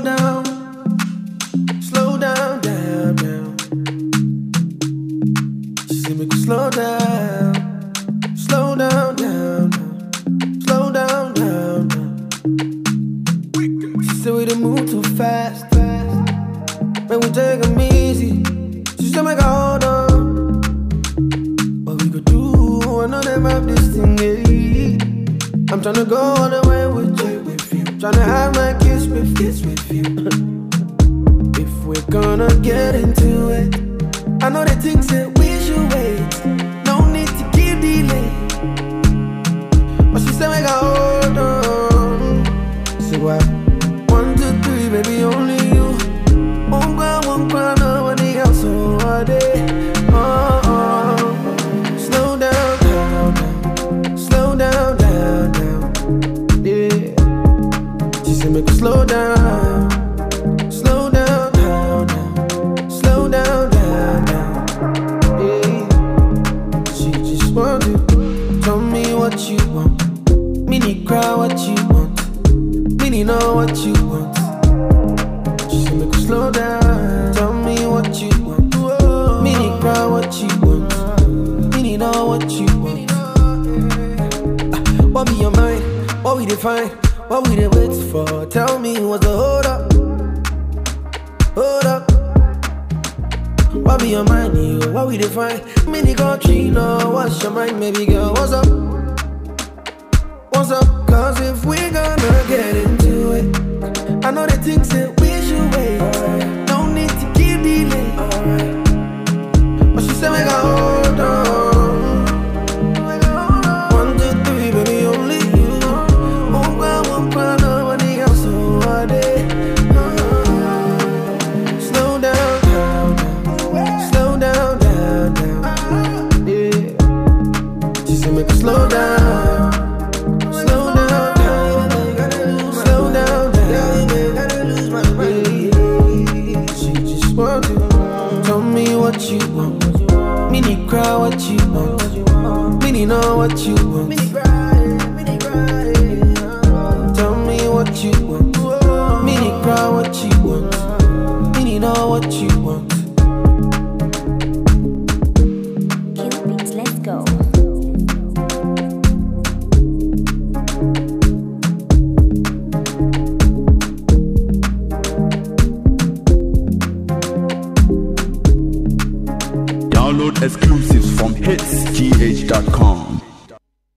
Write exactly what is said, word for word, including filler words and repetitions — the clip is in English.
down, slow down, down, down. She said make we slow down, slow down, down, down. Slow down, down, down. She said we done move too fast, fast. Make we take 'em easy. She said make I hold on. What we could do, I know them have this thing, yeah. I'm tryna go all the way with you, with you. Tryna have my kiss with kiss with you. If we're gonna get into it, I know the things that we should wait. No need to keep delay. But she said make I hold on. So what? One, two, three, baby, only you. One cry, one cry, nobody else all day. Oh, oh. Slow down, down, down. Slow down, down, down. Yeah. She said make us slow down. Slow down, down, down. Slow down, down, down. Yeah. She just wanted. Tell me what you want. Mini cry what you want. Mini know what you want. She said make us slow down. Tell me what you want. Mini cry what you want. Mini know what you want. Ah, what be your mind? What we define? What we dey wait for? Tell me what's the hold up? Hold up. What be your mind, you? What we define? Mini country, no. What's your mind, maybe girl? What's up? What's up? Cause if we gonna get into